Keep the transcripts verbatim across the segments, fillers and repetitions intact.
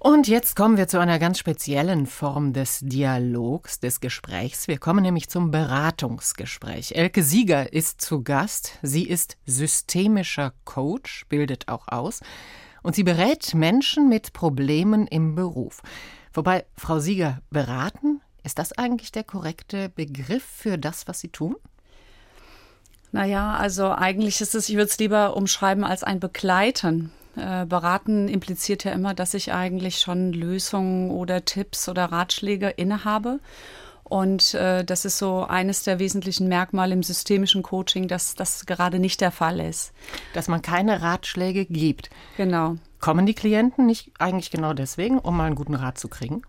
Und jetzt kommen wir zu einer ganz speziellen Form des Dialogs, des Gesprächs. Wir kommen nämlich zum Beratungsgespräch. Elke Sieger ist zu Gast. Sie ist systemischer Coach, bildet auch aus. Und sie berät Menschen mit Problemen im Beruf. Wobei, Frau Sieger, beraten, ist das eigentlich der korrekte Begriff für das, was Sie tun? Naja, also eigentlich ist es, ich würde es lieber umschreiben als ein Begleiten. Äh, beraten impliziert ja immer, dass ich eigentlich schon Lösungen oder Tipps oder Ratschläge innehabe. Und äh, das ist so eines der wesentlichen Merkmale im systemischen Coaching, dass das gerade nicht der Fall ist. Dass man keine Ratschläge gibt. Genau. Kommen die Klienten nicht eigentlich genau deswegen, um mal einen guten Rat zu kriegen?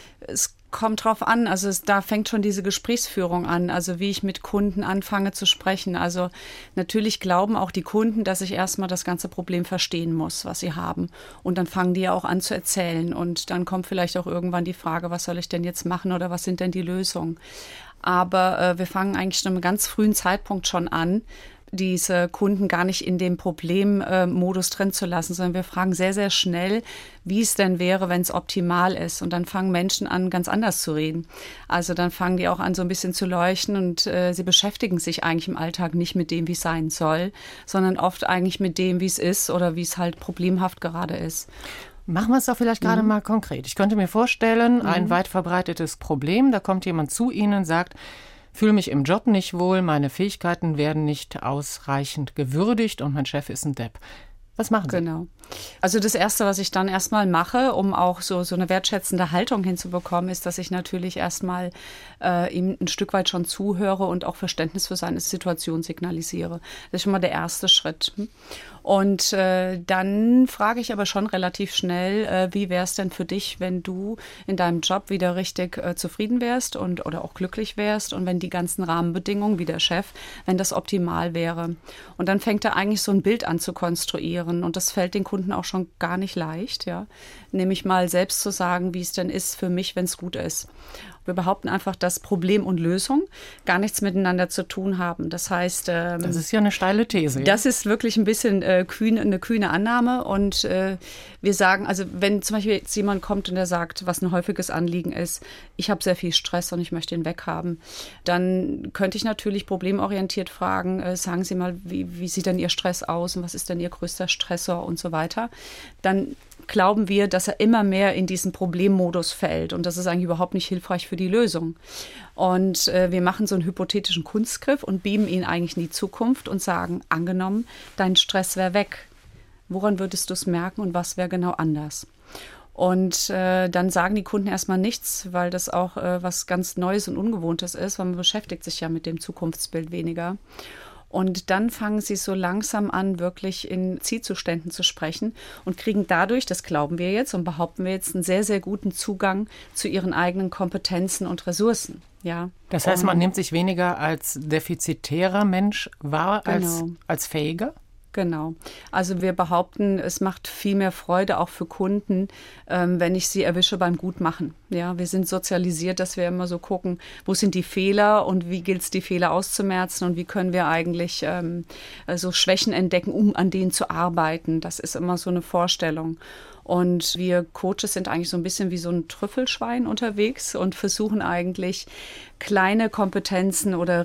Es kommt drauf an, also es, da fängt schon diese Gesprächsführung an, also wie ich mit Kunden anfange zu sprechen. Also natürlich glauben auch die Kunden, dass ich erstmal das ganze Problem verstehen muss, was sie haben. Und dann fangen die ja auch an zu erzählen. Und dann kommt vielleicht auch irgendwann die Frage, was soll ich denn jetzt machen oder was sind denn die Lösungen? Aber äh, wir fangen eigentlich zu einem ganz frühen Zeitpunkt schon an, diese Kunden gar nicht in dem Problemmodus drin zu lassen, sondern wir fragen sehr, sehr schnell, wie es denn wäre, wenn es optimal ist. Und dann fangen Menschen an, ganz anders zu reden. Also dann fangen die auch an, so ein bisschen zu leuchten und äh, sie beschäftigen sich eigentlich im Alltag nicht mit dem, wie es sein soll, sondern oft eigentlich mit dem, wie es ist oder wie es halt problemhaft gerade ist. Machen wir es doch vielleicht gerade Mhm. mal konkret. Ich könnte mir vorstellen, Mhm. ein weit verbreitetes Problem, da kommt jemand zu Ihnen und sagt, fühle mich im Job nicht wohl, meine Fähigkeiten werden nicht ausreichend gewürdigt und mein Chef ist ein Depp. Was machen Sie? Genau. Also das Erste, was ich dann erstmal mache, um auch so, so eine wertschätzende Haltung hinzubekommen, ist, dass ich natürlich erstmal äh, ihm ein Stück weit schon zuhöre und auch Verständnis für seine Situation signalisiere. Das ist schon mal der erste Schritt. Und äh, dann frage ich aber schon relativ schnell, äh, wie wäre es denn für dich, wenn du in deinem Job wieder richtig äh, zufrieden wärst und oder auch glücklich wärst und wenn die ganzen Rahmenbedingungen wie der Chef, wenn das optimal wäre. Und dann fängt er eigentlich so ein Bild an zu konstruieren und das fällt den Kunden auch schon gar nicht leicht, ja, nämlich mal selbst zu sagen, wie es denn ist für mich, wenn es gut ist. Wir behaupten einfach, dass Problem und Lösung gar nichts miteinander zu tun haben. Das heißt, ähm, Das ist ja eine steile These. Ja? Das ist wirklich ein bisschen äh, kühn, eine kühne Annahme. Und äh, wir sagen, also wenn zum Beispiel jetzt jemand kommt und der sagt, was ein häufiges Anliegen ist, ich habe sehr viel Stress und ich möchte ihn weghaben, dann könnte ich natürlich problemorientiert fragen, äh, sagen Sie mal, wie, wie sieht denn Ihr Stress aus und was ist denn Ihr größter Stressor und so weiter. Dann glauben wir, dass er immer mehr in diesen Problemmodus fällt. Und das ist eigentlich überhaupt nicht hilfreich für die Lösung. Und äh, wir machen so einen hypothetischen Kunstgriff und beamen ihn eigentlich in die Zukunft und sagen, angenommen, dein Stress wäre weg. Woran würdest du es merken und was wäre genau anders? Und äh, dann sagen die Kunden erstmal nichts, weil das auch äh, was ganz Neues und Ungewohntes ist, weil man beschäftigt sich ja mit dem Zukunftsbild weniger. Und dann fangen sie so langsam an, wirklich in Zielzuständen zu sprechen und kriegen dadurch, das glauben wir jetzt und behaupten wir jetzt, einen sehr, sehr guten Zugang zu ihren eigenen Kompetenzen und Ressourcen. Ja. Das heißt, man nimmt sich weniger als defizitärer Mensch wahr als, Genau. als fähiger? Genau. Also wir behaupten, es macht viel mehr Freude auch für Kunden, ähm, wenn ich sie erwische beim Gutmachen. Ja, wir sind sozialisiert, dass wir immer so gucken, wo sind die Fehler und wie gilt es, die Fehler auszumerzen und wie können wir eigentlich ähm, so Schwächen entdecken, um an denen zu arbeiten. Das ist immer so eine Vorstellung. Und wir Coaches sind eigentlich so ein bisschen wie so ein Trüffelschwein unterwegs und versuchen eigentlich kleine Kompetenzen oder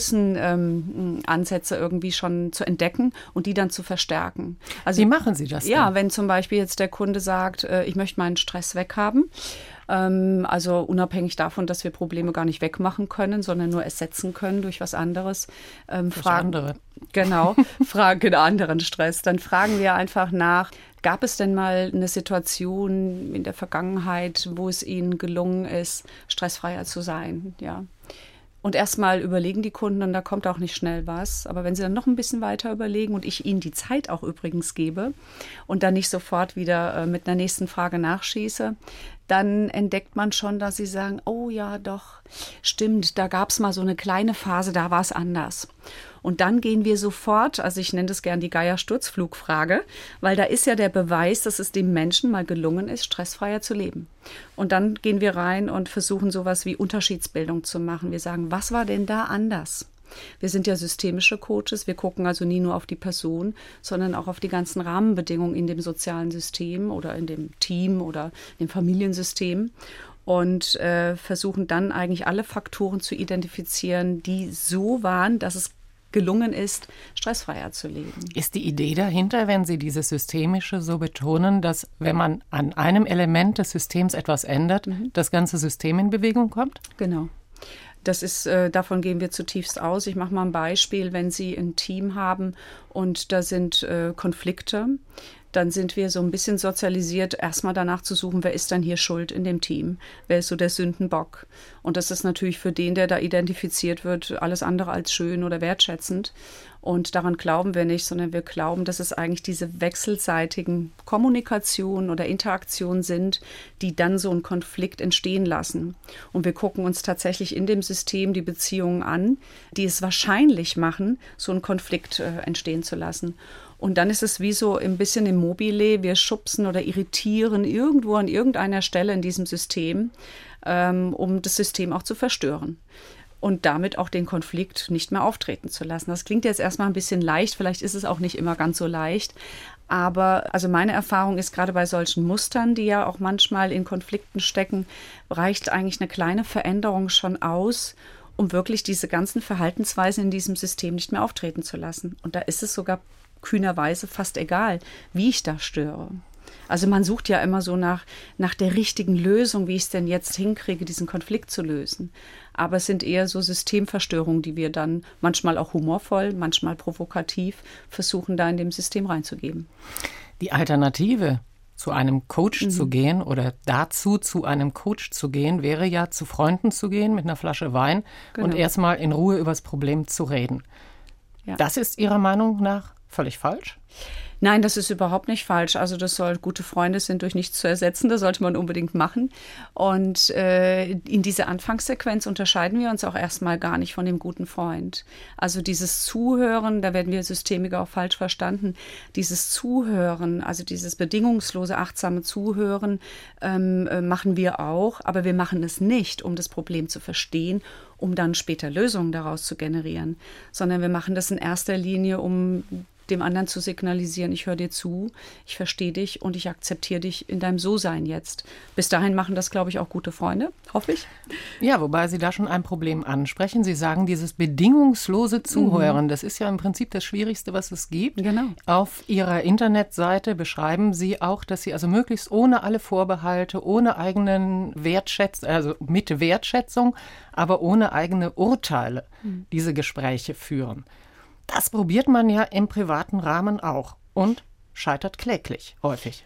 Ressourcenansätze ähm, irgendwie schon zu entdecken und die dann zu verstärken. Also, wie machen Sie das denn? Ja, wenn zum Beispiel jetzt der Kunde sagt, äh, ich möchte meinen Stress weghaben, ähm, also unabhängig davon, dass wir Probleme gar nicht wegmachen können, sondern nur ersetzen können durch was anderes. Ähm, durch fragen, andere. Genau, fragen anderen Stress. Dann fragen wir einfach nach, gab es denn mal eine Situation in der Vergangenheit, wo es Ihnen gelungen ist, stressfreier zu sein? Ja. Und erstmal überlegen die Kunden, und da kommt auch nicht schnell was. Aber wenn sie dann noch ein bisschen weiter überlegen und ich ihnen die Zeit auch übrigens gebe und dann nicht sofort wieder äh, mit einer nächsten Frage nachschieße, dann entdeckt man schon, dass sie sagen, oh ja, doch, stimmt, da gab es mal so eine kleine Phase, da war es anders. Und dann gehen wir sofort, also ich nenne das gern die Geier-Sturzflug-Frage, weil da ist ja der Beweis, dass es dem Menschen mal gelungen ist, stressfreier zu leben. Und dann gehen wir rein und versuchen sowas wie Unterschiedsbildung zu machen. Wir sagen, was war denn da anders? Wir sind ja systemische Coaches. Wir gucken also nie nur auf die Person, sondern auch auf die ganzen Rahmenbedingungen in dem sozialen System oder in dem Team oder dem Familiensystem. Und äh, versuchen dann eigentlich alle Faktoren zu identifizieren, die so waren, dass es gelungen ist, stressfreier zu leben. Ist die Idee dahinter, wenn Sie dieses Systemische so betonen, dass wenn man an einem Element des Systems etwas ändert, mhm. das ganze System in Bewegung kommt? Genau. Das ist, äh, davon gehen wir zutiefst aus. Ich mache mal ein Beispiel, wenn Sie ein Team haben und da sind äh, Konflikte, dann sind wir so ein bisschen sozialisiert, erstmal danach zu suchen, wer ist dann hier schuld in dem Team? Wer ist so der Sündenbock? Und das ist natürlich für den, der da identifiziert wird, alles andere als schön oder wertschätzend. Und daran glauben wir nicht, sondern wir glauben, dass es eigentlich diese wechselseitigen Kommunikationen oder Interaktionen sind, die dann so einen Konflikt entstehen lassen. Und wir gucken uns tatsächlich in dem System die Beziehungen an, die es wahrscheinlich machen, so einen Konflikt äh, entstehen zu lassen. Und dann ist es wie so ein bisschen im Mobile, wir schubsen oder irritieren irgendwo an irgendeiner Stelle in diesem System, ähm, um das System auch zu verstören. Und damit auch den Konflikt nicht mehr auftreten zu lassen. Das klingt jetzt erstmal ein bisschen leicht, vielleicht ist es auch nicht immer ganz so leicht. Aber also meine Erfahrung ist, gerade bei solchen Mustern, die ja auch manchmal in Konflikten stecken, reicht eigentlich eine kleine Veränderung schon aus, um wirklich diese ganzen Verhaltensweisen in diesem System nicht mehr auftreten zu lassen. Und da ist es sogar kühnerweise fast egal, wie ich da störe. Also man sucht ja immer so nach, nach der richtigen Lösung, wie ich es denn jetzt hinkriege, diesen Konflikt zu lösen. Aber es sind eher so Systemverstörungen, die wir dann manchmal auch humorvoll, manchmal provokativ versuchen, da in dem System reinzugeben. Die Alternative, zu einem Coach mhm. zu gehen oder dazu zu einem Coach zu gehen, wäre ja, zu Freunden zu gehen mit einer Flasche Wein genau. und erstmal in Ruhe über das Problem zu reden. Ja. Das ist Ihrer Meinung nach völlig falsch? Nein, das ist überhaupt nicht falsch. Also das soll, gute Freunde sind durch nichts zu ersetzen, das sollte man unbedingt machen. Und äh, in dieser Anfangssequenz unterscheiden wir uns auch erstmal gar nicht von dem guten Freund. Also dieses Zuhören, da werden wir Systemiker auch falsch verstanden, dieses Zuhören, also dieses bedingungslose, achtsame Zuhören ähm, äh, machen wir auch, aber wir machen es nicht, um das Problem zu verstehen, um dann später Lösungen daraus zu generieren, sondern wir machen das in erster Linie, um dem anderen zu signalisieren, ich höre dir zu, ich verstehe dich und ich akzeptiere dich in deinem So-Sein jetzt. Bis dahin machen das, glaube ich, auch gute Freunde, hoffe ich. Ja, wobei Sie da schon ein Problem ansprechen. Sie sagen, dieses bedingungslose Zuhören, mhm. das ist ja im Prinzip das Schwierigste, was es gibt. Genau. Auf Ihrer Internetseite beschreiben Sie auch, dass Sie also möglichst ohne alle Vorbehalte, ohne eigenen Wertschätzung, also mit Wertschätzung, aber ohne eigene Urteile mhm. diese Gespräche führen. Das probiert man ja im privaten Rahmen auch und scheitert kläglich häufig.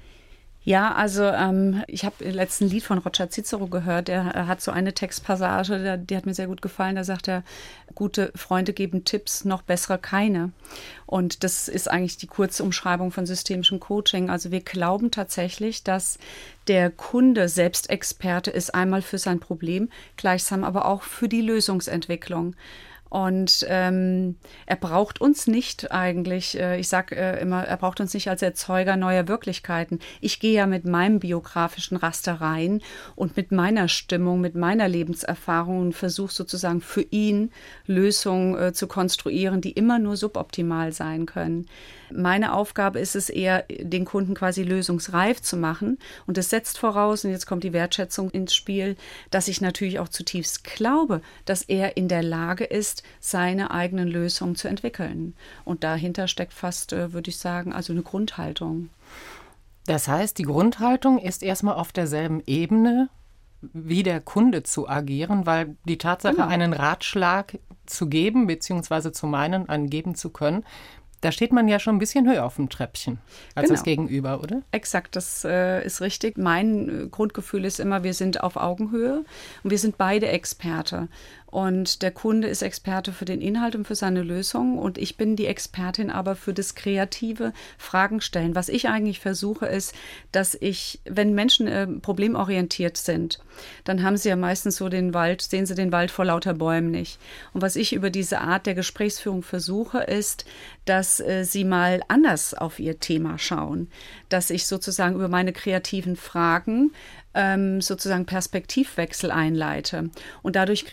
Ja, also ähm, ich habe im letzten Lied von Roger Cicero gehört, der äh, hat so eine Textpassage, der, die hat mir sehr gut gefallen, da sagt er, gute Freunde geben Tipps, noch bessere keine. Und das ist eigentlich die kurze Umschreibung von systemischem Coaching. Also wir glauben tatsächlich, dass der Kunde selbst Experte ist, einmal für sein Problem, gleichsam aber auch für die Lösungsentwicklung. Und ähm, er braucht uns nicht eigentlich, äh, ich sage äh, immer, er braucht uns nicht als Erzeuger neuer Wirklichkeiten. Ich gehe ja mit meinem biografischen Raster rein und mit meiner Stimmung, mit meiner Lebenserfahrung und versuche sozusagen für ihn Lösungen äh, zu konstruieren, die immer nur suboptimal sein können. Meine Aufgabe ist es eher, den Kunden quasi lösungsreif zu machen. Und das setzt voraus, und jetzt kommt die Wertschätzung ins Spiel, dass ich natürlich auch zutiefst glaube, dass er in der Lage ist, seine eigenen Lösungen zu entwickeln. Und dahinter steckt fast, würde ich sagen, also eine Grundhaltung. Das heißt, die Grundhaltung ist erstmal auf derselben Ebene wie der Kunde zu agieren, weil die Tatsache, genau. einen Ratschlag zu geben, beziehungsweise zu meinen, einen geben zu können, da steht man ja schon ein bisschen höher auf dem Treppchen als genau. das Gegenüber, oder? Exakt, das äh, ist richtig. Mein äh, Grundgefühl ist immer, wir sind auf Augenhöhe und wir sind beide Experte. Und der Kunde ist Experte für den Inhalt und für seine Lösung. Und ich bin die Expertin aber für das kreative Fragen stellen. Was ich eigentlich versuche, ist, dass ich, wenn Menschen äh, problemorientiert sind, dann haben sie ja meistens so den Wald, sehen sie den Wald vor lauter Bäumen nicht. Und was ich über diese Art der Gesprächsführung versuche, ist, dass äh, sie mal anders auf ihr Thema schauen. Dass ich sozusagen über meine kreativen Fragen ähm, sozusagen Perspektivwechsel einleite. Und dadurch kriegen die einen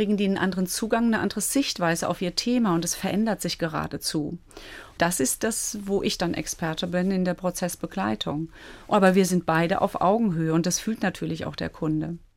anderen Zugang, eine andere Sichtweise auf ihr Thema und es verändert sich geradezu. Das ist das, wo ich dann Experte bin in der Prozessbegleitung. Aber wir sind beide auf Augenhöhe und das fühlt natürlich auch der Kunde.